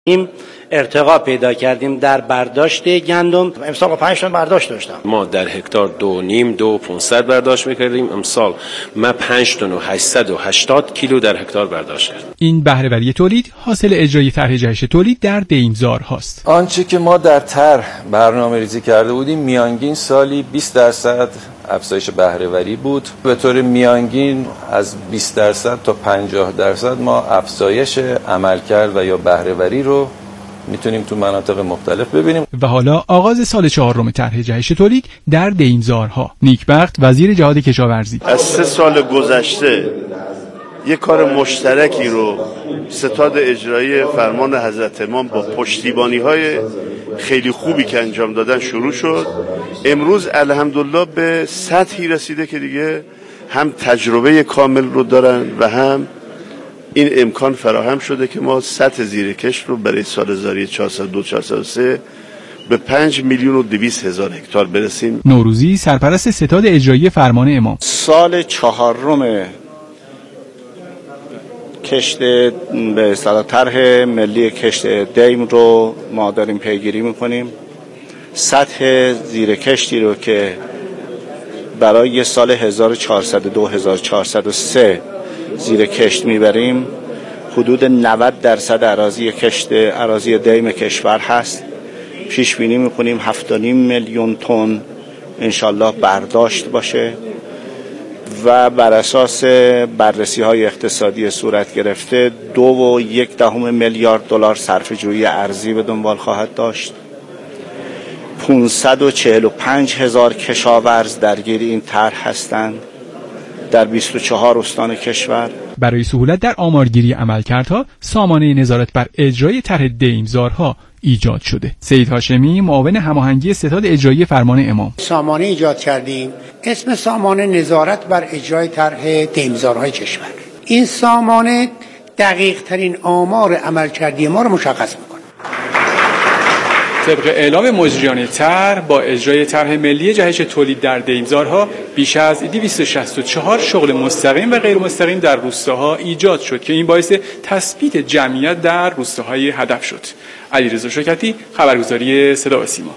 ارتقا پیدا کردیم در برداشت گندم. امسال با 5 تن برداشت داشتم. ما در هکتار 2.5 برداشت میکردیم، امسال ما 5 تن و 880 کیلو در هکتار برداشت کردیم. این بهره‌وری تولید حاصل اجرای طرح جهش تولید در دیمزار هاست. آنچه که ما در طرح برنامه‌ریزی کرده بودیم میانگین سالی 20% افزایش بهره‌وری بود. به طور میانگین از 20% تا 50% ما افزایش عملکرد و یا بهره‌وری رو میتونیم تو مناطق مختلف ببینیم. و حالا آغاز سال 4 طرح جهش تولید در دیمزارها. نیکبخت وزیر جهاد کشاورزی: از 3 سال گذشته یک کار مشترکی رو ستاد اجرایی فرمان حضرت امام با پشتیبانی‌های خیلی خوبی که انجام دادن شروع شد. امروز الحمدلله به سطحی رسیده که دیگه هم تجربه کامل رو دارن و هم این امکان فراهم شده که ما سطح زیرکش رو برای سال 1402-403 به 5,200,000 هکتار برسیم. نوروزی سرپرست ستاد اجرایی فرمان امام: سال 4 کشت به اصطلاح طرح ملی کشت دیم رو ما داریم پیگیری میکنیم. سطح زیرکشتی رو که برای سال 1402-1403 زیر کشت میبریم حدود 90% اراضی دیم کشور هست. پیش بینی میکنیم 7.5 میلیون تن انشالله برداشت باشه و بر اساس بررسی های اقتصادی صورت گرفته 2.1 میلیارد دلار صرفه‌جویی ارزی به دنبال خواهد داشت. 545,000 کشاورز درگیر این طرح هستند در 24 استان کشور. برای سهولت در آمارگیری عملکردها سامانه نظارت بر اجرای طرح دیمزارها ایجاد شده. سید هاشمی معاون هماهنگی ستاد اجرایی فرمان امام: سامانه ایجاد کردیم، اسم سامانه نظارت بر اجرای طرح دیمزارهای کشور. این سامانه دقیق ترین آمار عملکردی ما رو مشخص میکنه. طبق اعلام مجریان طرح با اجرای طرح ملی جهش تولید در دیمزارها بیش از 264 شغل مستقیم و غیر مستقیم در روستاها ایجاد شد که این باعث تثبیت جمعیت در روستاهای هدف شد. علیرضا شوکتی، خبرگزاری صدا و سیما.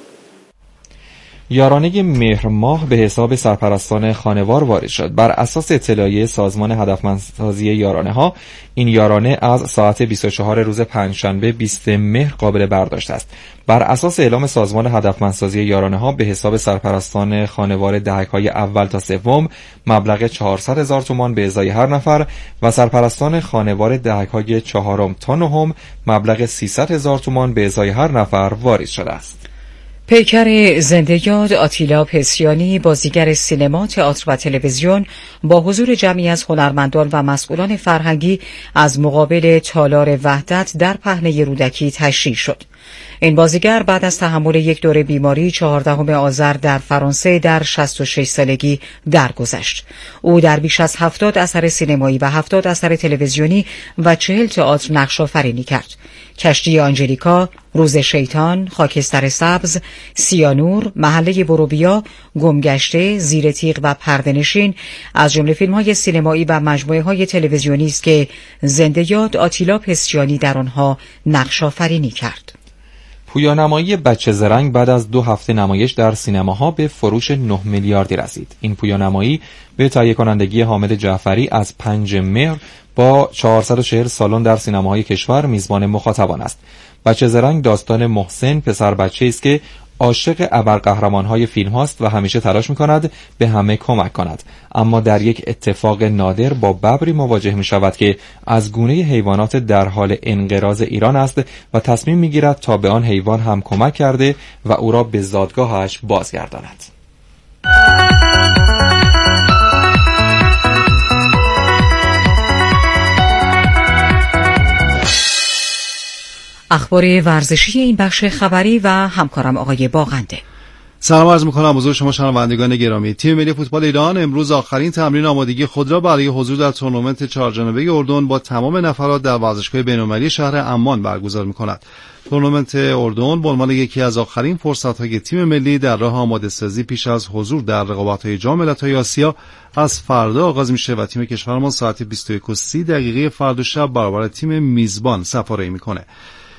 یارانه مهر ماه به حساب سرپرستان خانوار وارد شد. بر اساس اطلاعیه سازمان هدفمندسازی یارانه ها، این یارانه از ساعت 24 روز پنجشنبه 20 مهر قابل برداشت است. بر اساس اعلام سازمان هدفمندسازی یارانه ها به حساب سرپرستان خانوار دهک‌های اول تا سوم مبلغ 400,000 تومان به ازای هر نفر و سرپرستان خانوار دهک‌های چهارم تا نهم مبلغ 300,000 تومان به ازای هر نفر وارد شده است. پیکر زنده یاد آتیلا پسیانی، بازیگر سینما، تئاتر و تلویزیون، با حضور جمعی از هنرمندان و مسئولان فرهنگی از مقابل تالار وحدت در پهنه رودکی تشییع شد. این بازیگر بعد از تحمل یک دوره بیماری 14 آذر در فرانسه در 66 سالگی درگذشت. او در بیش از 70 اثر سینمایی و 70 اثر تلویزیونی و 40 تئاتر نقش‌آفرینی کرد. کشتی آنجلیکا، روز شیطان، خاکستر سبز، سیانور، محله بروبیا، گمگشته، زیر تیغ و پرده‌نشین از جمله فیلم‌های سینمایی و مجموعه‌های تلویزیونی است که زنده یاد آتیلا پسیانی در آنها نقش‌آفرینی کرد. پویانمایی بچه زرنگ بعد از 2 هفته نمایش در سینماها به فروش 9 میلیاردی رسید. این پویانمایی به تهیه کنندگی حامد جعفری از 5 مهر با 440 سالن در سینماهای کشور میزبان مخاطبان است. بچه زرنگ داستان محسن، پسر بچه است که عاشق ابرقهرمان‌های فیلم هاست و همیشه تلاش می‌کند به همه کمک کند، اما در یک اتفاق نادر با ببری مواجه می‌شود که از گونه حیوانات در حال انقراض ایران است و تصمیم می‌گیرد تا به آن حیوان هم کمک کرده و او را به زادگاهش بازگرداند. اخبار ورزشی این بخش خبری و همکارم آقای باغنده. سلام عرض می‌کنم حضور شما شنوندگان گرامی. تیم ملی فوتبال ایران امروز آخرین تمرین آمادگی خود را برای حضور در تورنمنت 4 جانبه اردن با تمام نفرات در ورزشگاه بین‌المللی شهر عمان برگزار می‌کند. تورنمنت اردن به عنوان یکی از آخرین فرصت‌های تیم ملی در راه آماده‌سازی پیش از حضور در رقابت‌های جام ملت‌های آسیا از فردا آغاز میشه و تیم کشورمان ساعت 21:30 فردا شب برابر تیم میزبان سفاره‌ای می‌کنه.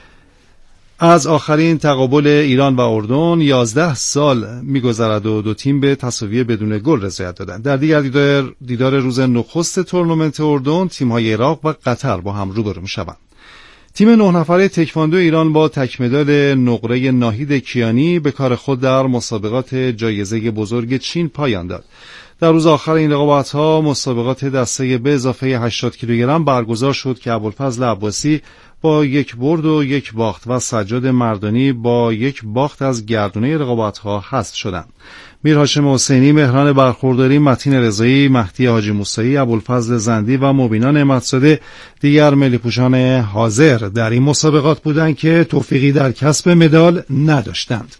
از آخرین تقابل ایران و اردن 11 سال می‌گذرد و دو تیم به تساوی بدون گل رضایت دادند. در دیدار روز نخست تورنمنت اردن، تیم‌های عراق و قطر با هم روبرو می‌شوند. تیم 9 نفره تکواندو ایران با تکمدال نقره ناهید کیانی به کار خود در مسابقات جایزه بزرگ چین پایان داد. در روز آخر این رقابت‌ها مسابقات دسته به اضافه 80 کیلوگرم برگزار شد که ابوالفضل عباسی با 1 برد و 1 باخت و سجاد مردانی با 1 باخت از گردونه رقابت‌ها حذف شدند. میر هاشم حسینی، مهران برخورداری، متین رضایی، مهدی حاجی موسوی، ابوالفضل زندی و مبینا نعمت‌زاده دیگر ملی‌پوشان حاضر در این مسابقات بودند که توفیقی در کسب مدال نداشتند.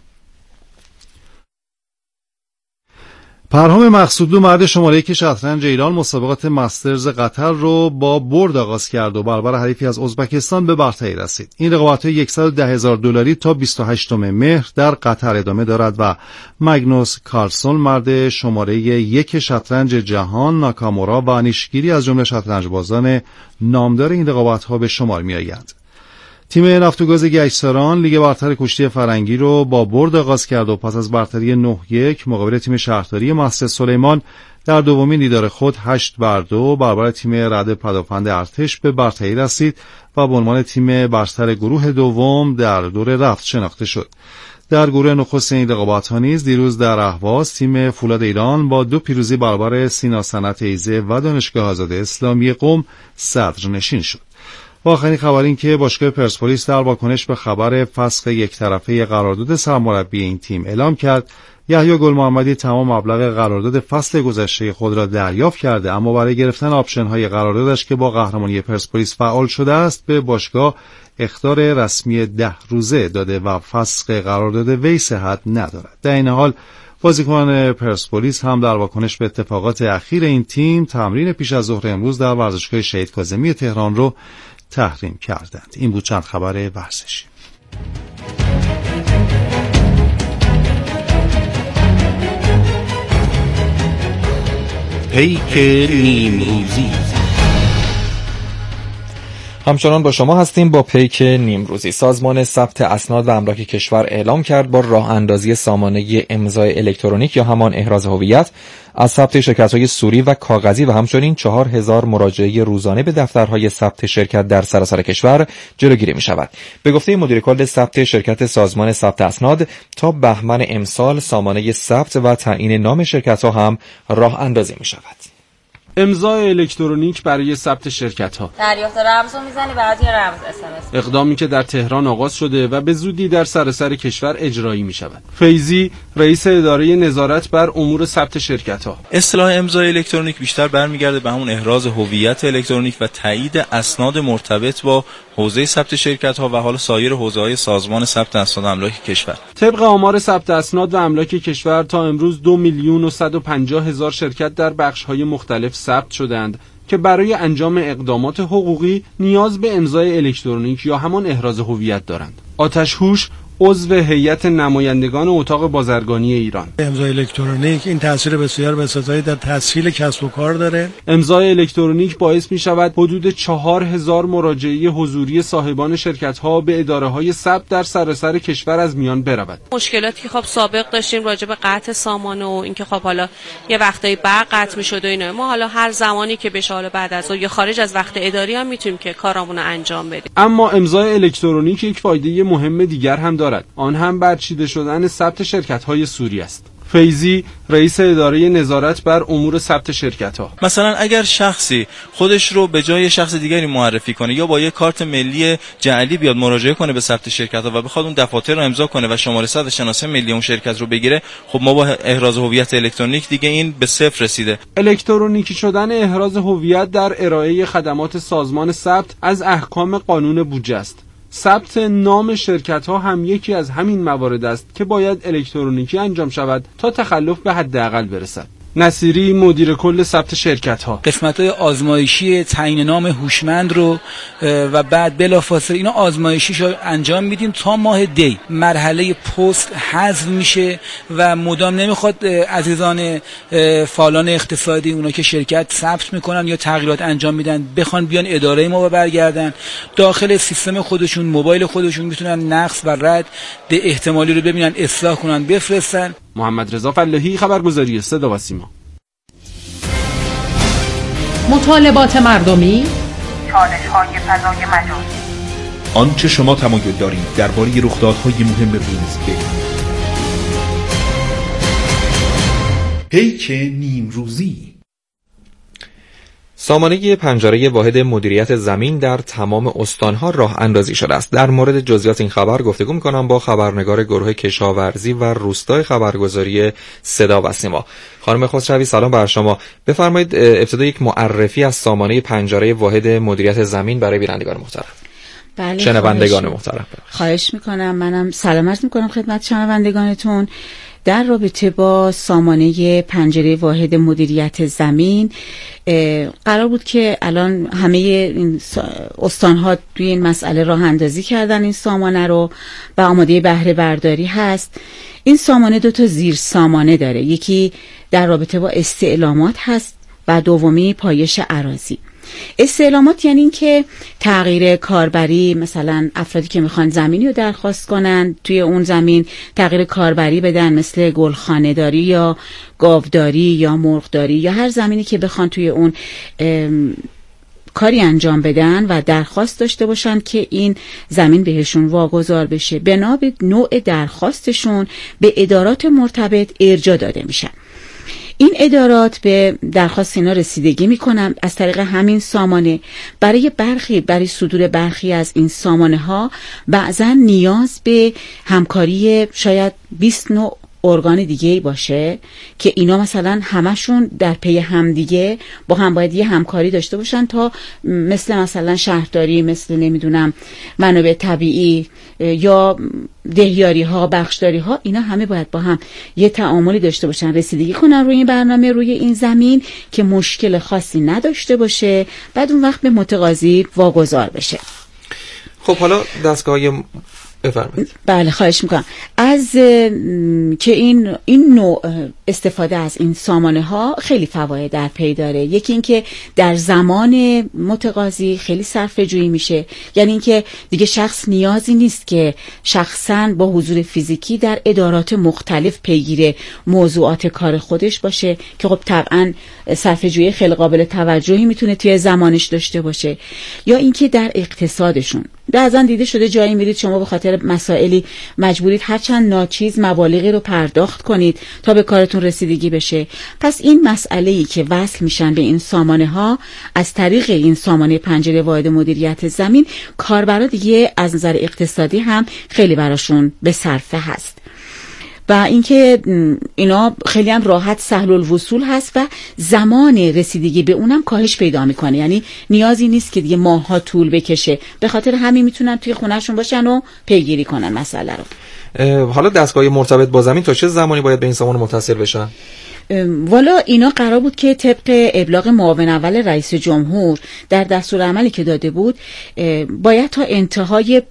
پرهام مقصودلو، مرد شماره 1 شطرنج ایران، مسابقات مسترز قطر رو با برد آغاز کرد و برابر حریفی از ازبکستان به برتری رسید. این رقابت‌های $110,000 تا 28 مهر در قطر ادامه دارد و مگنوس کارلسن، مرد شماره 1 شطرنج جهان، ناکامورا و نیشگیری از جمله شطرنجبازان نامدار این رقابت‌ها به شمار می‌آیند. تیم نفت و گاز گشتاران لیگ برتر کشتی فرنگی رو با برد آغاز کرد و پس از برتری 9-1 مقابل تیم شهرداری مسجد سلیمان در دومین دیدار خود 8-2 برابر تیم رد پدافند ارتش به برتری رسید و به عنوان تیم برتر گروه دوم در دور رفت شناخته شد. در گروه نخست این رقابت‌ها نیز دیروز در اهواز تیم فولاد ایران با 2 پیروزی برابر سینا صنعت ایزه و دانشگاه آزاد اسلامی قم صدرنشین شد. و آخرین خبر این که باشگاه پرسپولیس در واکنش به خبر فسخ یک طرفه قرارداد سرمربی این تیم اعلام کرد یحیی گل محمدی تمام مبلغ قرارداد فصل گذشته خود را دریافت کرده، اما برای گرفتن آپشن‌های قراردادش که با قهرمانی پرسپولیس فعال شده است به باشگاه اخطار رسمی 10 روزه داده و فسخ قرارداد وی صحت ندارد. در این حال بازیکنان پرسپولیس هم در واکنش به اتفاقات اخیر این تیم تمرین پیش از ظهر امروز در ورزشگاه شهید کاظمی تهران رو تحریم کردند. این بود چند خبر ورزشی. پیک نیمروزی. همچنان با شما هستیم با پیک نیمروزی. سازمان ثبت اسناد و املاک کشور اعلام کرد با راه اندازی سامانه امضای الکترونیک یا همان احراز هویت از ثبت شرکت‌های صوری و کاغذی و همچنین 4000 مراجعه روزانه به دفترهای ثبت شرکت در سراسر کشور جلوگیری می‌شود. به گفته مدیر کل ثبت شرکت سازمان ثبت اسناد تا بهمن امسال سامانه ثبت و تعیین نام شرکت‌ها هم راه اندازی می‌شود. امضای الکترونیک برای ثبت شرکت‌ها. دریافت رمز رو میزنی برات یه رمز SMS. اقدامی که در تهران آغاز شده و به زودی در سراسر کشور اجرایی می‌شود. فیضی، رئیس اداره نظارت بر امور ثبت شرکت‌ها. اصطلاح امضای الکترونیک بیشتر برمیگرده به همون احراز هویت الکترونیک و تایید اسناد مرتبط با حوزه ثبت شرکت‌ها و حال سایر حوزه‌های سازمان ثبت اسناد و املاک کشور. طبق آمار ثبت اسناد و املاک کشور تا امروز 2,150,000 شرکت در بخش‌های مختلف ثبت شدند که برای انجام اقدامات حقوقی نیاز به امضای الکترونیک یا همان احراز هویت دارند. آتش‌هوش، عضو هیئت نمایندگان اتاق بازرگانی ایران: امضای الکترونیک این تاثیر بسیار بسزایی در تسهیل کسب و کار داره. امضای الکترونیک باعث می شود حدود 4000 مراجعه حضوری صاحبان شرکت‌ها به اداره‌های ثبت در سراسر کشور از میان برود. مشکلاتی که خب سابق داشتیم راجع به قطع سامانه و اینکه خب حالا یه وقتایی برق قطع می‌شد و اینا، ما حالا هر زمانی که بشه حالا بعد از یا خارج از وقت اداری هم میتونیم که کارامون رو انجام بدیم. اما امضای الکترونیک یک فایده مهم دیگر هم دارد. آن هم برچیده شدن ثبت شرکت‌های صوری است. فیضی، رئیس اداره نظارت بر امور ثبت شرکت‌ها: مثلا اگر شخصی خودش رو به جای شخص دیگری معرفی کنه یا با یک کارت ملی جعلی بیاد مراجعه کنه به ثبت شرکت‌ها و بخواد اون دفاتر رو امضا کنه و شماره صد شناسه ملی اون شرکت رو بگیره، خب ما با احراز هویت الکترونیک دیگه این به صفر رسیده. الکترونیکی شدن احراز هویت در ارائه خدمات سازمان ثبت از احکام قانون بودجه است. ثبت نام شرکت‌ها هم یکی از همین موارد است که باید الکترونیکی انجام شود تا تخلف به حداقل برسد. نصیری مدیر کل ثبت شرکت‌ها: قسمت‌های آزمایشی تعیین نام هوشمند رو و بعد بلافاصله اینا آزمایشیش رو انجام میدیم تا ماه دی. مرحله پست حذف میشه و مدام نمیخواد عزیزان فعالان اقتصادی اونا که شرکت ثبت میکنن یا تغییرات انجام میدن بخوان بیان اداره ما برگردن داخل سیستم خودشون، موبایل خودشون میتونن نقص و رد به احتمالی رو ببینن، اصلاح کنن، بفرستن. محمد رضا فلاحی، خبرگزاری صدا و سیما. مطالبات مردمی، چالش‌های فضای مجازی، آنچه شما تمایل دارید درباره رخدادهای مهم روز بگویید. پیک نیمروزی. سامانه پنجره واحد مدیریت زمین در تمام استانها راه اندازی شده است. در مورد جزئیات این خبر گفتگو می‌کنم با خبرنگار گروه کشاورزی و روستای خبرگزاری صدا و سیما. خانم خسروی سلام بر شما. بفرمایید ابتدا یک معرفی از سامانه پنجره واحد مدیریت زمین برای بینندگان محترم. بله، شنوندگان محترم. خواهش می‌کنم. منم سلام عرض می‌کنم خدمت شنوندگانتون. در رابطه با سامانه پنجره واحد مدیریت زمین قرار بود که الان همه این استان‌ها توی این مسئله راه اندازی کردن این سامانه رو و آماده بهره برداری هست. این سامانه 2 تا زیر سامانه داره، یکی در رابطه با استعلامات هست و دومی پایش اراضی. استعلامات یعنی این که تغییر کاربری، مثلا افرادی که میخوان زمینی رو درخواست کنن توی اون زمین تغییر کاربری بدن، مثل گلخانه داری یا گاوداری یا مرغداری یا هر زمینی که بخوان توی اون کاری انجام بدن و درخواست داشته باشن که این زمین بهشون واگذار بشه، بنا به نوع درخواستشون به ادارات مرتبط ارجاع داده میشن. این ادارات به درخواست اینا رسیدگی میکنن از طریق همین سامانه. برای صدور برخی از این سامانه ها بعضا نیاز به همکاری شاید 20 نوع ارگان دیگه باشه که اینا مثلا همشون در پی همدیگه با هم باید یه همکاری داشته باشن تا مثلا شهرداری، مثل نمیدونم منابع طبیعی یا دهیاری ها، بخشداری ها، اینا همه باید با هم یه تعاملی داشته باشن، رسیدگی کنن روی این برنامه، روی این زمین که مشکل خاصی نداشته باشه، بعد اون وقت به متقاضی واگذار بشه. خب حالا دستگاه بفرمایید. بله، خواهش میکنم. از که این نوع استفاده از این سامانه ها خیلی فواید در پی داره. یکی این که در زمان متقاضی خیلی صرفه جویی میشه، یعنی این که دیگه شخص نیازی نیست که شخصاً با حضور فیزیکی در ادارات مختلف پیگیر موضوعات کار خودش باشه که خب طبعاً صرفه جویی خیلی قابل توجهی میتونه توی زمانش داشته باشه. یا اینکه در اقتصادشون بعضا دیده شده جایی میرید شما به خاطر مسائلی مجبورید هرچند ناچیز مبالغی رو پرداخت کنید تا به کارتون رسیدگی بشه. پس این مسئله‌ای که وصل میشن به این سامانه ها از طریق این سامانه پنجره واحد مدیریت زمین، کاربرا دیگه از نظر اقتصادی هم خیلی براشون به صرفه هست و اینکه اینا خیلی هم راحت سهل الوصول هست و زمان رسیدگی به اونم کاهش پیدا میکنه. یعنی نیازی نیست که دیگه ماها طول بکشه، به خاطر همین میتونن توی خونهشون باشن و پیگیری کنن مسئله رو. حالا دستگاه مرتبط با زمین تا چه زمانی باید به این سامانه متصل بشن؟ والا اینا قرار بود که طبق ابلاغ معاون اول رئیس جمهور در دستور عملی که داده بود باید تا انتهای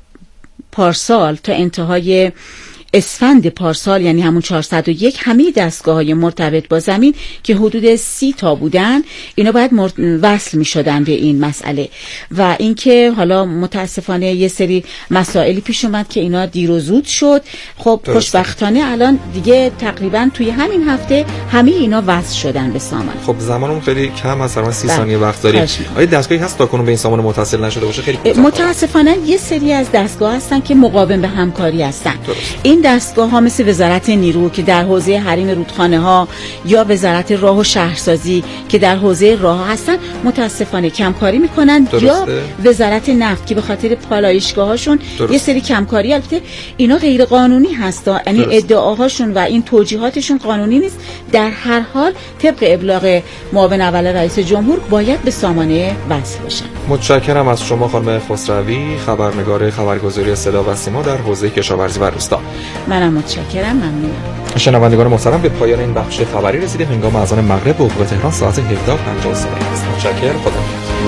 پارسال، تا انتهای اسفند پارسال، یعنی همون 401، همه دستگاه‌های مرتبط با زمین که حدود 30 تا بودن اینا باید وصل می‌شدن به این مسئله. و اینکه حالا متاسفانه یه سری مسائلی پیش اومد که اینا دیر و زود شد. خب خوشبختانه الان دیگه تقریبا توی همین هفته همه اینا وصل شدن به سامانه. خب زمانم خیلی کم هست، مثلا 30 ثانیه وقت داریم. آیا دستگاهی هست تا کنون به این سامانه متصل نشده باشه؟ خیلی متاسفانه یه سری از دستگاه هستن که مقاوم به همکاری هستن. این دستگاه ها مثل وزارت نیرو که در حوزه حریم رودخانه ها یا وزارت راه و شهرسازی که در حوزه راه هستن متاسفانه کمکاری میکنن. یا وزارت نفت که به خاطر پالایشگاه هاشون یه سری کمکاری، البته اینا غیر قانونی هستا، یعنی ادعاهاشون و این توجیهاتشون قانونی نیست. در هر حال طبق ابلاغ معاون اول رئیس جمهور باید به سامانه وصل بشن. متشکرم از شما خانم خسروی، خبرنگار خبرگزاری صدا و سیما در حوزه کشاورزی و روستا. منم متشکرم، ممنونم. شنوندگان محترم، به پایان این بخش خبری رسیدیم. هنگام اذان مغرب به حقوق تهران ساعت 17:53 است. متشکرم. خدا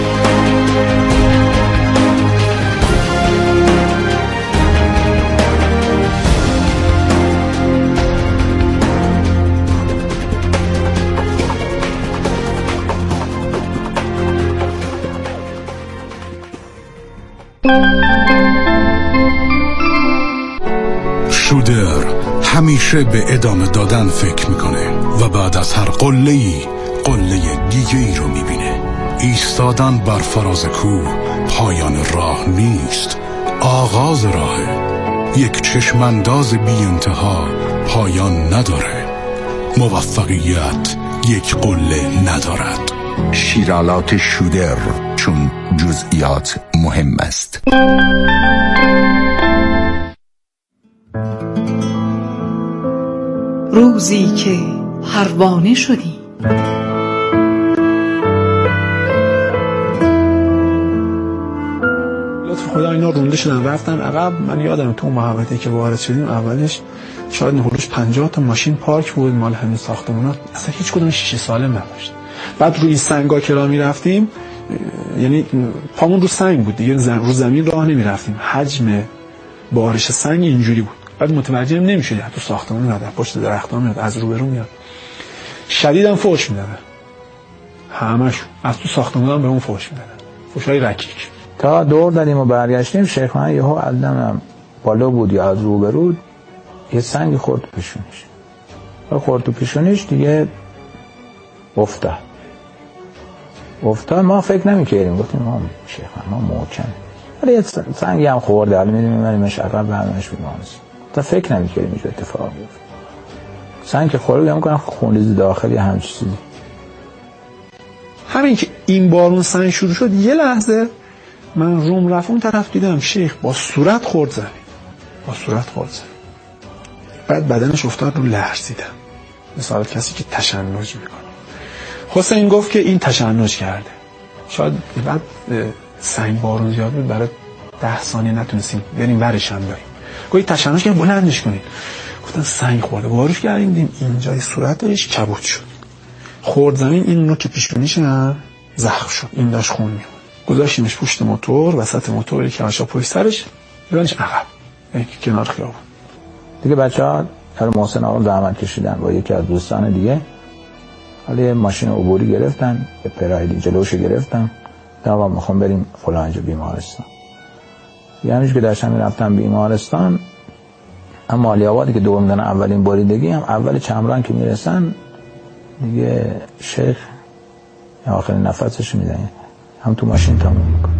شودر همیشه به ادامه دادن فکر میکنه و بعد از هر قله‌ای قله دیگه‌ای رو میبینه. ایستادن بر فراز کوه پایان راه نیست، آغاز راهه. یک چشمانداز بی انتها پایان نداره. موفقیت یک قله ندارد. شیرالات شودر، چون جزئیات مهم است. روزی که پروانه شدی، لطف خدا اینا رونده شدن رفتن عقب. من یادم تو محوطه‌ای که وارد شدیم اولش شاید هولوش 50 تا ماشین پارک بود مال همین ساختمونا، اصلا هیچ کدوم شیشه سالم نداشت. بعد روی سنگا که راه میرفتیم، یعنی پامون رو سنگ بود دیگه، رو زمین راه نمیرفتیم، حجم بارش سنگ اینجوری بود. بعد متوجه نمیشدی تو ساختمون میاد، پشت درخت‌ها میاد، از روبرو میاد. شدیداً فحش میدادن، همش از تو ساختمون هم به اون فحش میدادن، فحشای رکیک. تا دور دادیم و برگشتیم، شیخانه یهو علم بالا بود یا از روبرو یه سنگ خورد پیشونیش، و خورد تو پیشونیش دیگه افتاد. ما فکر نمی‌کردیم، گفتیم ما شیخانه ما محکم، ولی یه سنگی هم خورده، الان می‌دونیم ولی عقب برنامه‌اش بیمارست. تا فکر نمی‌کردیم اینجا اتفاق بیفته. سنگ که خورده میگم خونریزی داخلی همین چیزی. همین که این بارون سنگ شروع شد، یه لحظه من روم رفت اون طرف دیدم شیخ با صورت خورد زمین، بعد بدنش افتاد رو لرزیدن، مثلا کسی که تشنج میکنه. حسین گفت که این تشنج کرده. شاید بعد سنگ بارون زیاد بود، برای 10 ثانیه نتونستیم بریم ورش هم داریم. گفت تشنج که بلندش کنید. گفتن سنگ خورده، باروش کردیم، دیدیم اینجای صورتش کبود شد، خورد زمین، این نوک پیشونیش هم زخم شد، این داشت خون میومد. گذاشتیمش پشت موتور، وسط موتور کماشا پشت سرش، ببینش عقب کنار خیابون. دیگه بچه‌ها هر محسن آقا زحمت کشیدن با یکی از دوستان دیگه، حالا ماشین عبوری گرفتن، به پرایلی جلوش گرفتن، آقا میخوام بریم فلان جا بیمارستان. یعنیش که داشتم میرفتم بیمارستان، اما مالی آبادی که دور میدن اولین بریدگی هم اول چمران که میرسن دیگه شیخ آخرین نفسش میزنه، هم تو ماشین تموم میکنه.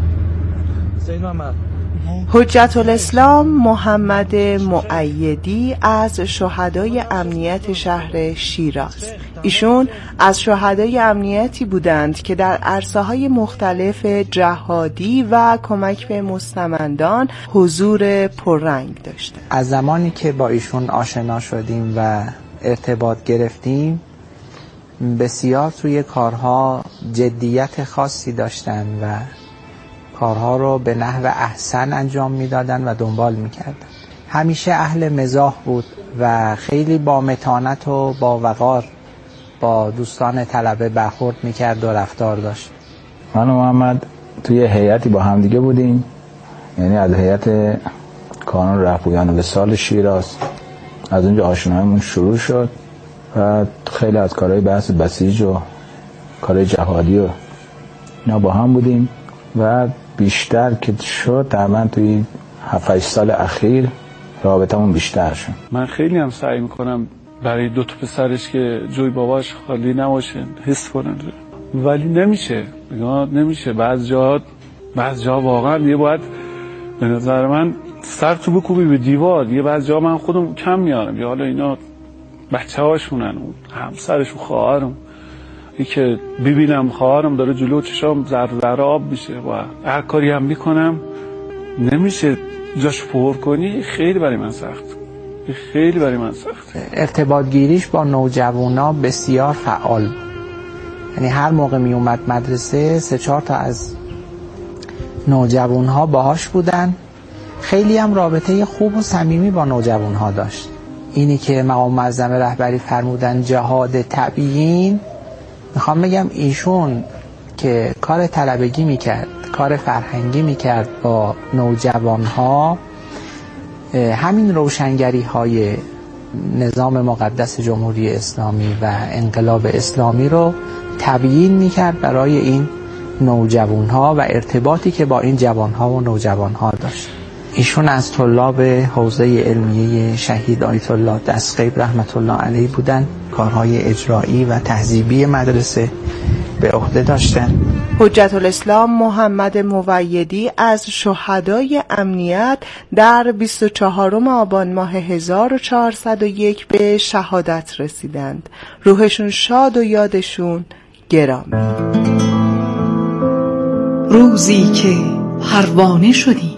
حجت الاسلام محمد مؤیدی از شهدای امنیت شهر شیراز. ایشون از شهدای امنیتی بودند که در عرصه‌های مختلف جهادی و کمک به مستمندان حضور پررنگ داشتند. از زمانی که با ایشون آشنا شدیم و ارتباط گرفتیم، بسیار توی کارها جدیت خاصی داشتن و کارها رو به نحو احسن انجام میدادن و دنبال میکردن. همیشه اهل مزاح بود و خیلی با متانت و با وقار با دوستان طلبه برخورد میکرد و رفتار داشت. من و محمد توی هیئتی با هم دیگه بودیم، یعنی از هیئت کانون رهبویان وصال شیراز. از اونجا آشناییمون شروع شد و خیلی از کارهای بحث بسیج و کارهای جهادی و اینا با هم بودیم و بیشتر که شد تقریبا توی 7-8 سال اخیر رابطمون بیشتر شد. من خیلی هم سعی میکنم برای 2 تا پسرش که جوی باباش خالی نباشه حس کنن، ولی نمیشه. بعض جا واقعا یه باید به نظر من سر تو بکوبی به دیوار. یه بعض جا من خودم کم میارم، یا حالا اینا بچه هاشونن، همسرش و خواهرم، ای که ببینم خواهرم داره جلو چشام ذره آب میشه و هر کاری هم میکنم نمیشه جاش پر کنی. خیلی برای من سخت. ارتباط گیریش با نوجوانا بسیار فعال بود. یعنی هر موقع می اومد مدرسه 3-4 تا از نوجوانها باهاش بودن خیلی هم رابطه خوب و صمیمی با نوجوانها داشت. اینی که مقام معظم رهبری فرمودن جهاد تبیین، میخوام بگم ایشون که کار طلبگی میکرد، کار فرهنگی میکرد با نوجوانها، همین روشنگری های نظام مقدس جمهوری اسلامی و انقلاب اسلامی رو تبیین میکرد برای این نوجوانها و ارتباطی که با این جوانها و نوجوانها داشت. ایشون از طلاب حوزه علمیه شهید آیت الله دستغیب رحمت الله علیه بودن. کارهای اجرایی و تهذیبی مدرسه به عهده داشتن. حجت الاسلام محمد مویدی از شهدای امنیت در 24 آبان ماه 1401 به شهادت رسیدند. روحشون شاد و یادشون گرامی. روزی که پروانه شدی،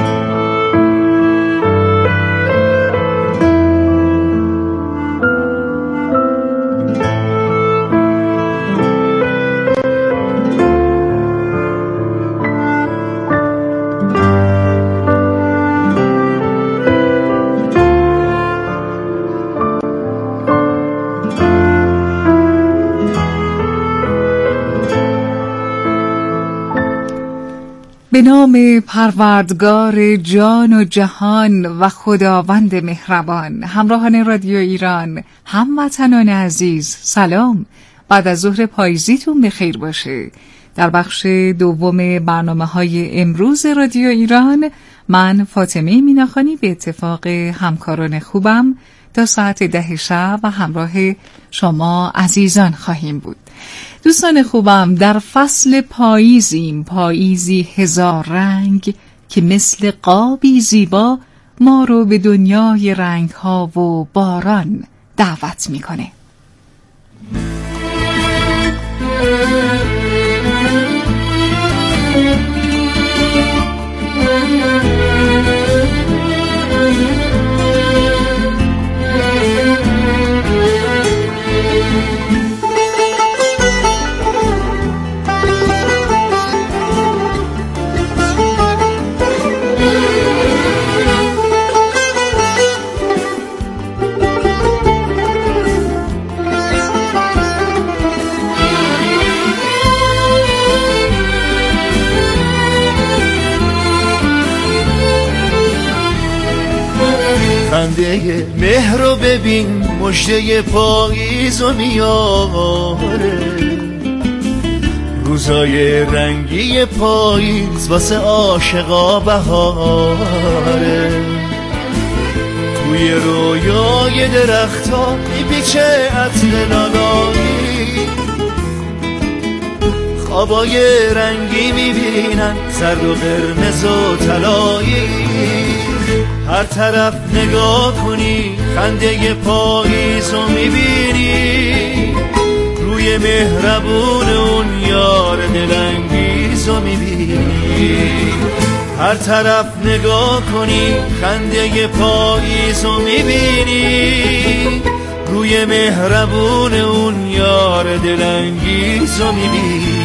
به نام پروردگار جان و جهان و خداوند مهربان. همراهان رادیو ایران، هموطنان عزیز، سلام. بعد از ظهر پاییزیتون بخیر باشه. در بخش دوم برنامه‌های امروز رادیو ایران، من فاطمه میناخانی به اتفاق همکاران خوبم تا ساعت 10 شب و همراه شما عزیزان خواهیم بود. دوستان خوبم، در فصل پاییزیم، پاییزی هزار رنگ که مثل قابی زیبا ما رو به دنیای رنگ ها و باران دعوت میکنه. خنده مهر رو ببین، مژده پاییز و میاره، روزای رنگی پاییز واسه عاشقا بهاره. توی رویای درختا میپیچه عطر لالایی، خوابای رنگی میبینن زرد و قرمز و طلایی. هر طرف نگاه کنی خنده پاییزو میبینی، روی مهربون اون یار دلانگیزو میبینی. هر طرف نگاه کنی خنده پاییزو میبینی، روی مهربون اون یار دلانگیزو میبینی.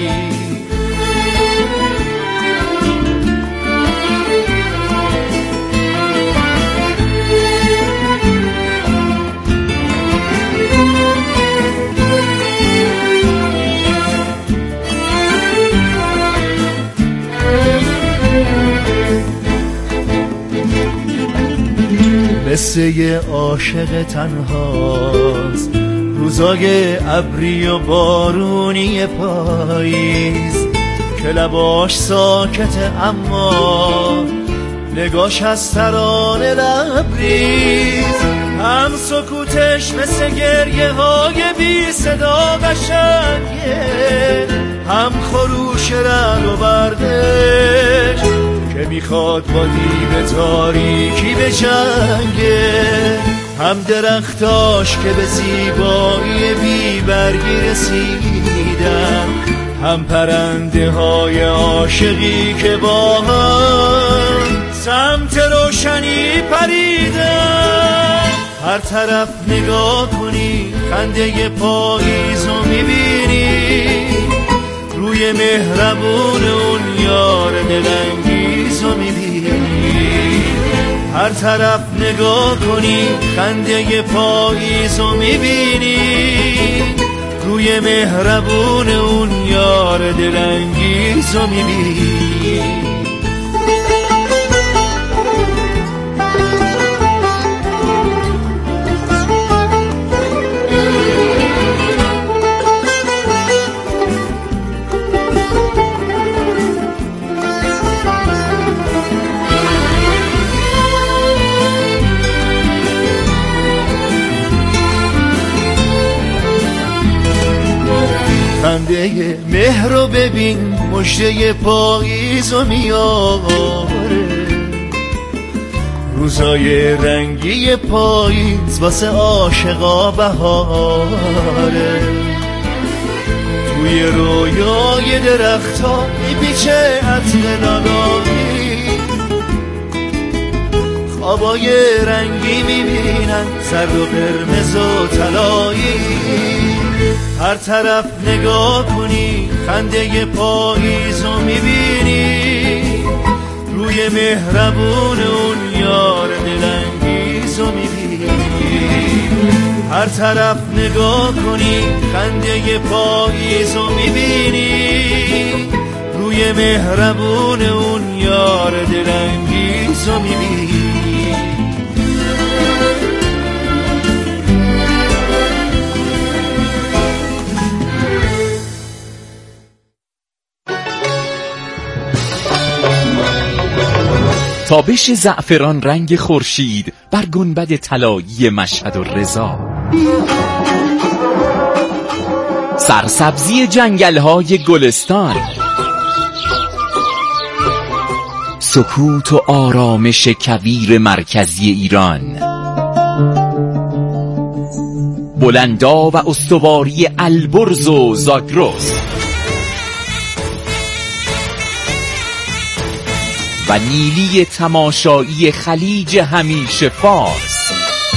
قصه عاشق تنهاست، روزای ابری و بارونی پاییز که لباش ساکته اما نگاش از ترانه لبریز. هم سکوتش مثل گریه های بی صدا قشنگه، هم خروش رعد و بردش که میخواد با دیو تاریکی به جنگه. هم درختاش که به زیبایی بی برگی رسیدن، هم پرنده های عاشقی که با هم سمت روشنی پریدن. هر طرف نگاه کنی خنده پاییزو میبینی، روی مهربون اون یار دلانگیزو میبینی. هر طرف نگاه کنی خنده پاییزو میبینی، روی مهربون اون یار دلانگیزو میبینی. خنده مهر رو ببین مژده پاییزو میاره، روزای رنگی پاییز واسه عاشقا بهاره. توی رویای درختا میپیچه عطر نانایی، خوابای رنگی میبینن زرد و قرمز و طلایی. هر طرف نگاه کنی خنده پاییزو میبینی، روی مهربون اون یار دلانگیزو میبینی. هر طرف نگاه کنی خنده پاییزو میبینی، روی مهربون اون یار دلانگیزو میبینی. تابش زعفران رنگ خورشید بر گنبد طلایی مشهد و رضا، سرسبزی جنگل‌های گلستان، سکوت و آرامش کویر مرکزی ایران، بلندا و استواری البرز و زاگرس و نیلی تماشایی خلیج همیشه فارس.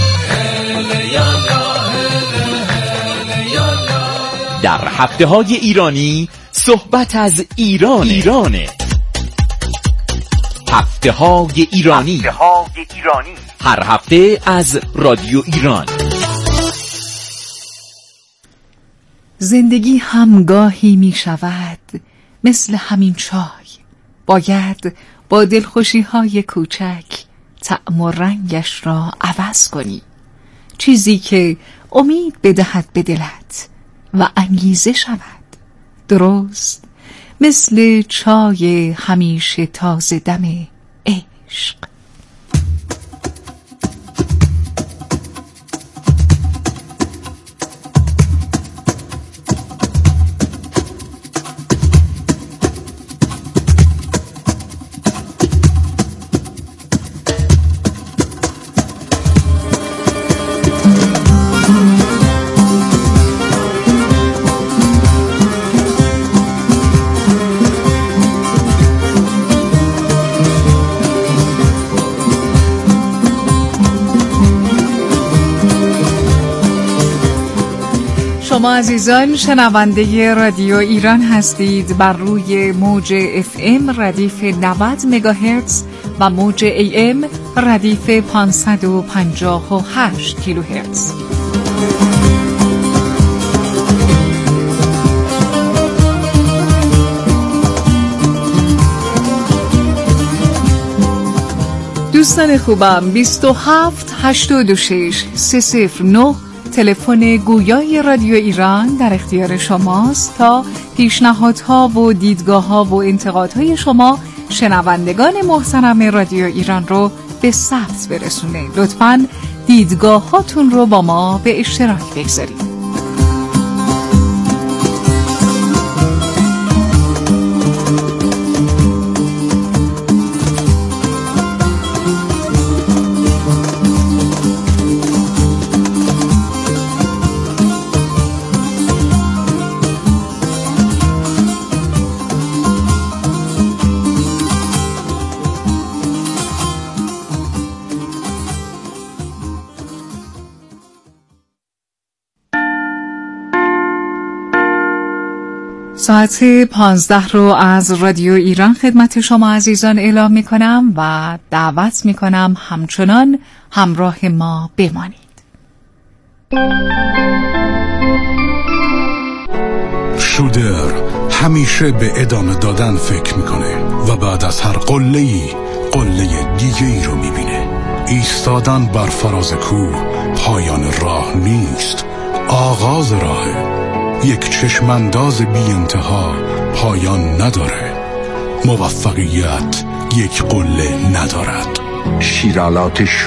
در هفته‌های ایرانی صحبت از ایرانه. هفته‌های ایرانی هر هفته از رادیو ایران. زندگی همگاهی می شود مثل همین چای، باید با دلخوشی‌های کوچک طعم و رنگش را عوض کنی، چیزی که امید بدهد به دلت و انگیزه شود، درست مثل چای همیشه تازه دم عشق. شما عزیزان شنونده رادیو ایران هستید. بر روی موج FM ردیف 90 مگاهرتز و موج AM ردیف 558 کیلوهرتز. دوستان خوبم، 27 86 309 تلفن گویای رادیو ایران در اختیار شماست تا پیشنهادها و دیدگاه‌ها و انتقادهای شما شنوندگان محترم رادیو ایران رو به ثبت برسونه. لطفاً دیدگاهاتون رو با ما به اشتراک بگذارید. ساعت 15 رو از رادیو ایران خدمت شما عزیزان اعلام می کنم و دعوت می کنم همچنان همراه ما بمانید. شودر همیشه به ادامه دادن فکر میکنه و بعد از هر قله‌ای قله دیگه ای رو میبینه. ایستادن بر فراز کوه پایان راه نیست، آغاز راهه. یک چشمانداز بی انتها پایان نداره. موفقیت یک قله ندارد. شیرالات